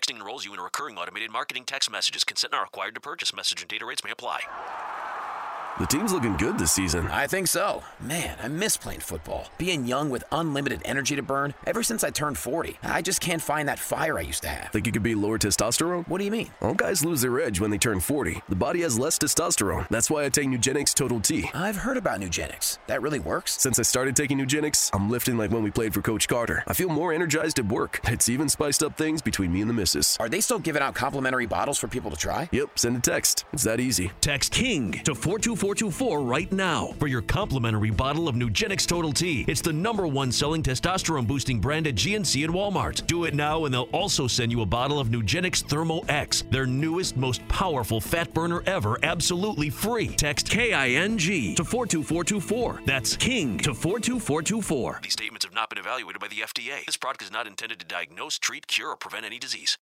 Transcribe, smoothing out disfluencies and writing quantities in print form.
Texting enrolls you in a recurring automated marketing text messages. Consent not required to purchase. Message and data rates may apply. The team's looking good this season. I think so. Man, I miss playing football. Being young with unlimited energy to burn. Ever since I turned 40, I just can't find that fire I used to have. Think it could be lower testosterone? What do you mean? All guys lose their edge when they turn 40. The body has less testosterone. That's why I take Nugenix Total T. I've heard about Nugenix. That really works? Since I started taking Nugenix, I'm lifting like when we played for Coach Carter. I feel more energized at work. It's even spiced up things between me and the missus. Are they still giving out complimentary bottles for people to try? Yep, send a text. It's that easy. Text KING to 42424 right now for your complimentary bottle of Nugenix Total T. It's the #1 selling testosterone boosting brand at GNC and Walmart. Do it now and they'll also send you a bottle of Nugenix Thermo X, their newest, most powerful fat burner ever, absolutely free. Text KING to 42424. That's KING to 42424. These statements have not been evaluated by the FDA. This product is not intended to diagnose, treat, cure, or prevent any disease.